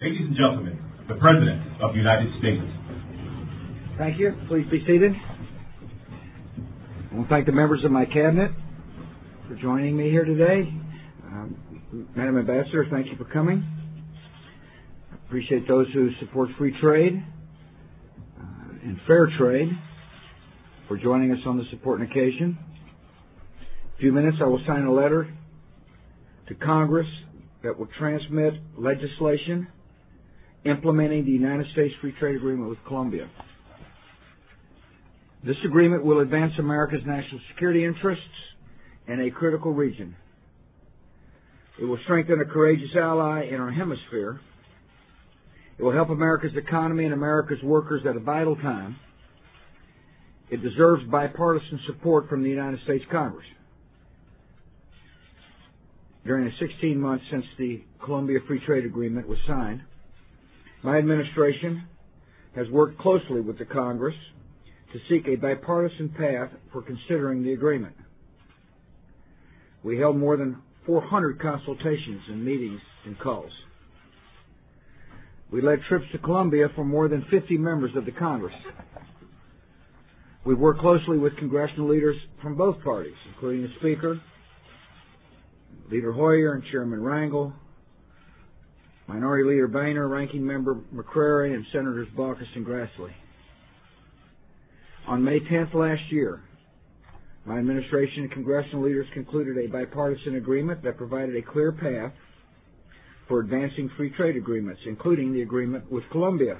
Ladies and gentlemen, the President of the United States. Thank you. Please be seated. I want to thank the members of my cabinet for joining me here today. Madam Ambassador, thank you for coming. I appreciate those who support free trade and fair trade for joining us on this important occasion. In a few minutes, I will sign a letter to Congress that will transmit legislation implementing the United States Free Trade Agreement with Colombia. This agreement will advance America's national security interests in a critical region. It will strengthen a courageous ally in our hemisphere. It will help America's economy and America's workers at a vital time. It deserves bipartisan support from the United States Congress. During the 16 months since the Colombia Free Trade Agreement was signed, my administration has worked closely with the Congress to seek a bipartisan path for considering the agreement. We held more than 400 consultations and meetings and calls. We led trips to Colombia for more than 50 members of the Congress. We worked closely with congressional leaders from both parties, including the Speaker, Leader Hoyer and Chairman Rangel, Minority Leader Boehner, Ranking Member McCrary, and Senators Baucus and Grassley. On May 10th last year, my administration and congressional leaders concluded a bipartisan agreement that provided a clear path for advancing free trade agreements, including the agreement with Colombia.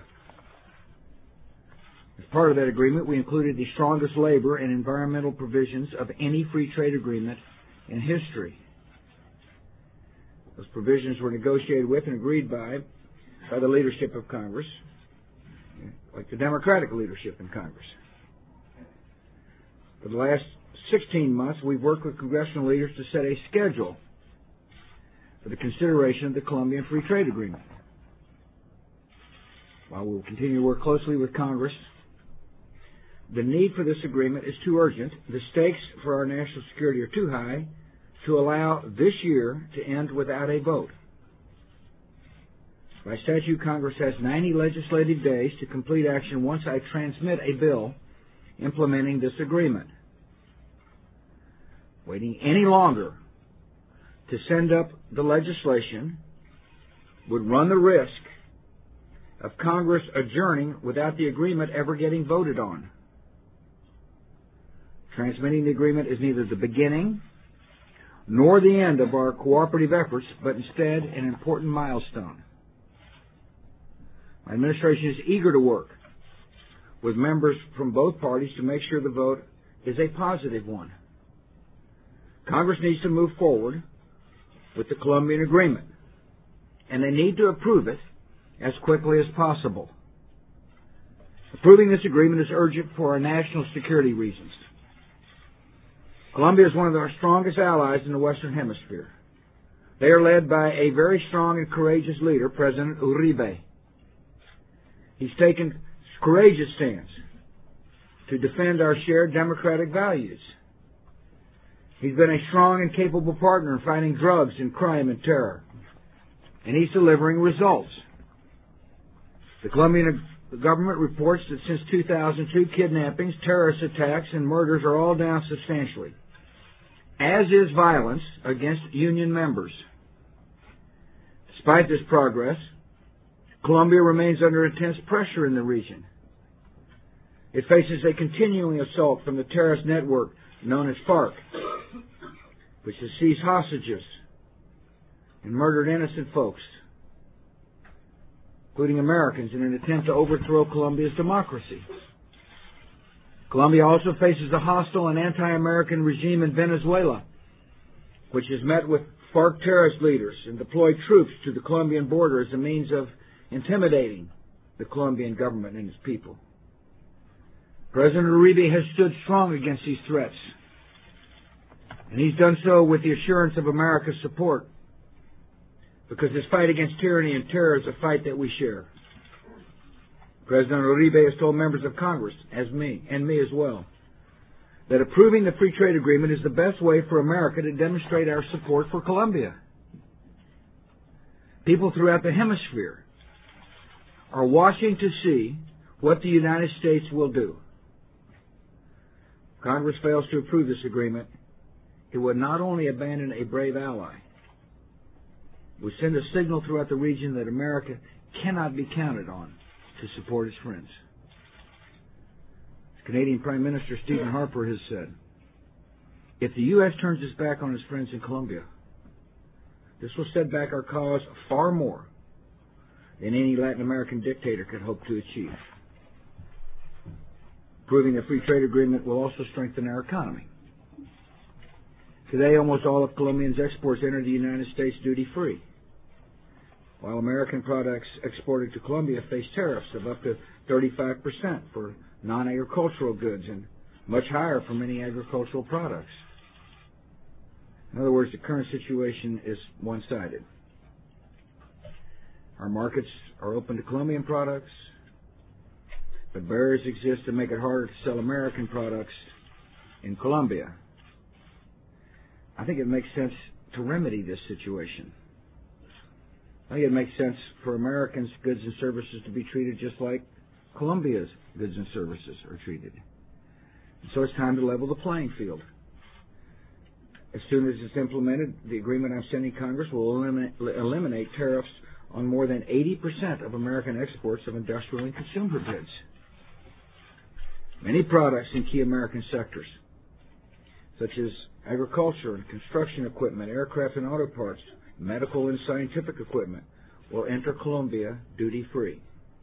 As part of that agreement, we included the strongest labor and environmental provisions of any free trade agreement in history. Those provisions were negotiated with and agreed by the leadership of Congress, like the Democratic leadership in Congress. For the last 16 months, we've worked with congressional leaders to set a schedule for the consideration of the Colombian Free Trade Agreement. While we will continue to work closely with Congress, the need for this agreement is too urgent. The stakes for our national security are too high to allow this year to end without a vote. By statute, Congress has 90 legislative days to complete action once I transmit a bill implementing this agreement. Waiting any longer to send up the legislation would run the risk of Congress adjourning without the agreement ever getting voted on. Transmitting the agreement is neither the beginning nor the end of our cooperative efforts, but instead an important milestone. My administration is eager to work with members from both parties to make sure the vote is a positive one. Congress needs to move forward with the Colombian agreement, and they need to approve it as quickly as possible. Approving this agreement is urgent for our national security reasons. Colombia is one of our strongest allies in the Western Hemisphere. They are led by a very strong and courageous leader, President Uribe. He's taken courageous stance to defend our shared democratic values. He's been a strong and capable partner in fighting drugs and crime and terror, and he's delivering results. The Colombian government reports that since 2002, kidnappings, terrorist attacks, and murders are all down substantially, as is violence against union members. Despite this progress, Colombia remains under intense pressure in the region. It faces a continuing assault from the terrorist network known as FARC, which has seized hostages and murdered innocent folks, including Americans, in an attempt to overthrow Colombia's democracy. Colombia also faces a hostile and anti-American regime in Venezuela, which has met with FARC terrorist leaders and deployed troops to the Colombian border as a means of intimidating the Colombian government and its people. President Uribe has stood strong against these threats, and he's done so with the assurance of America's support, because this fight against tyranny and terror is a fight that we share. President Uribe has told members of Congress, as me, and me as well, that approving the free trade agreement is the best way for America to demonstrate our support for Colombia. People throughout the hemisphere are watching to see what the United States will do. If Congress fails to approve this agreement, it would not only abandon a brave ally, it would send a signal throughout the region that America cannot be counted on to support its friends. As Canadian Prime Minister Stephen Harper has said, if the U.S. turns its back on its friends in Colombia, this will set back our cause far more than any Latin American dictator could hope to achieve. Approving the free trade agreement will also strengthen our economy. Today, almost all of Colombia's exports enter the United States duty-free, while American products exported to Colombia face tariffs of up to 35% for non-agricultural goods and much higher for many agricultural products. In other words, the current situation is one-sided. Our markets are open to Colombian products, but barriers exist to make it harder to sell American products in Colombia. I think it makes sense to remedy this situation. I think it makes sense for Americans' goods and services to be treated just like Colombia's goods and services are treated. And so it's time to level the playing field. As soon as it's implemented, the agreement I'm sending Congress will eliminate tariffs on more than 80% of American exports of industrial and consumer goods. Many products in key American sectors, such as agriculture and construction equipment, aircraft and auto parts, medical and scientific equipment, will enter Colombia duty-free.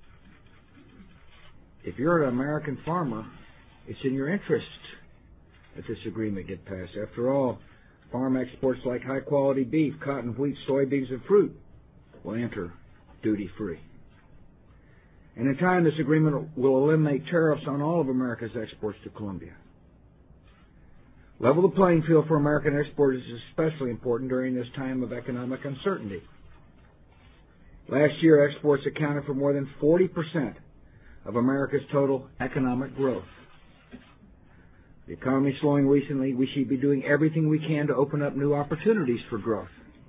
If you're an American farmer, it's in your interest that this agreement get passed. After all, farm exports like high-quality beef, cotton, wheat, soybeans, and fruit will enter duty-free. And in time, this agreement will eliminate tariffs on all of America's exports to Colombia. Level the playing field for American exporters is especially important during this time of economic uncertainty. Last year, exports accounted for more than 40% of America's total economic growth. The economy slowing recently, we should be doing everything we can to open up new opportunities for growth.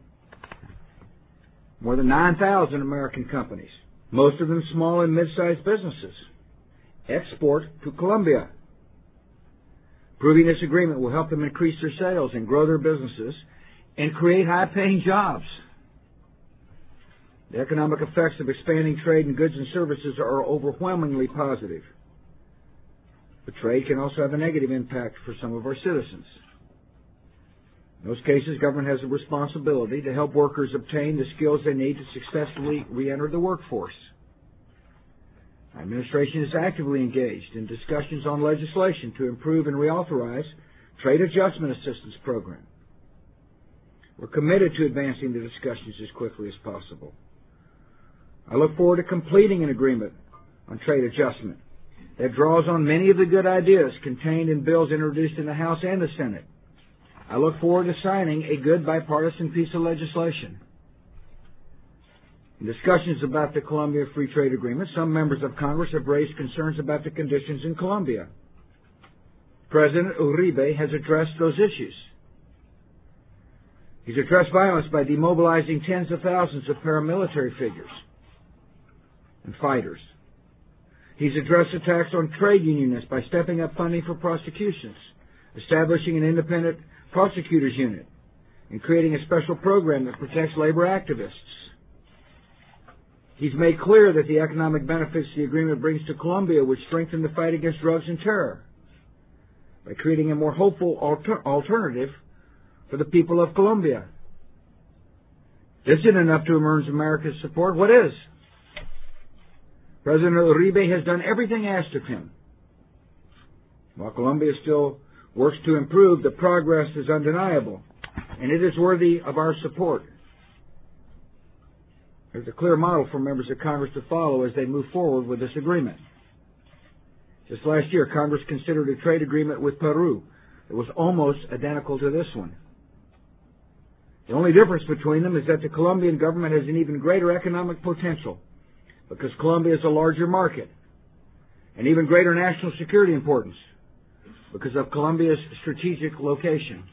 More than 9,000 American companies, most of them small and mid-sized businesses, export to Colombia. Approving this agreement will help them increase their sales and grow their businesses and create high-paying jobs. The economic effects of expanding trade in goods and services are overwhelmingly positive. But trade can also have a negative impact for some of our citizens. In those cases, government has a responsibility to help workers obtain the skills they need to successfully re-enter the workforce. Our administration is actively engaged in discussions on legislation to improve and reauthorize Trade Adjustment Assistance Program. We're committed to advancing the discussions as quickly as possible. I look forward to completing an agreement on trade adjustment that draws on many of the good ideas contained in bills introduced in the House and the Senate. I look forward to signing a good bipartisan piece of legislation. In discussions about the Colombia Free Trade Agreement, some members of Congress have raised concerns about the conditions in Colombia. President Uribe has addressed those issues. He's addressed violence by demobilizing tens of thousands of paramilitary figures and fighters. He's addressed attacks on trade unionists by stepping up funding for prosecutions, establishing an independent prosecutors unit, and creating a special program that protects labor activists. He's made clear that the economic benefits the agreement brings to Colombia would strengthen the fight against drugs and terror by creating a more hopeful alternative for the people of Colombia. This isn't enough to earn America's support. What is? President Uribe has done everything asked of him. While Colombia still works to improve, the progress is undeniable, and it is worthy of our support. There's a clear model for members of Congress to follow as they move forward with this agreement. Just last year, Congress considered a trade agreement with Peru that was almost identical to this one. The only difference between them is that the Colombian government has an even greater economic potential because Colombia is a larger market, and even greater national security importance because of Colombia's strategic location.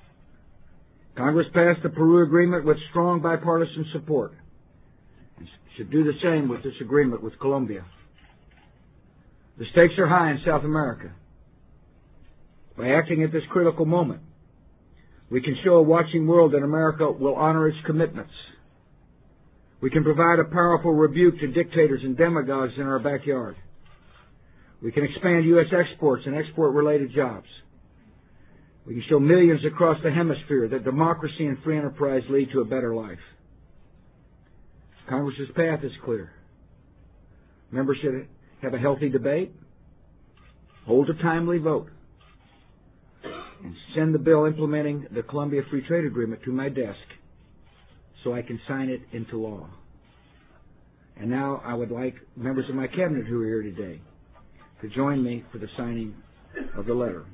Congress passed the Peru agreement with strong bipartisan support. should do the same with this agreement with Colombia. The stakes are high in South America. By acting at this critical moment, we can show a watching world that America will honor its commitments. We can provide a powerful rebuke to dictators and demagogues in our backyard. We can expand U.S. exports and export-related jobs. We can show millions across the hemisphere that democracy and free enterprise lead to a better life. Congress's path is clear. Members should have a healthy debate, hold a timely vote, and send the bill implementing the Colombia Free Trade Agreement to my desk so I can sign it into law. And now I would like members of my cabinet who are here today to join me for the signing of the letter.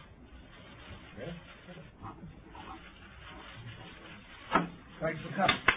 Thanks for coming.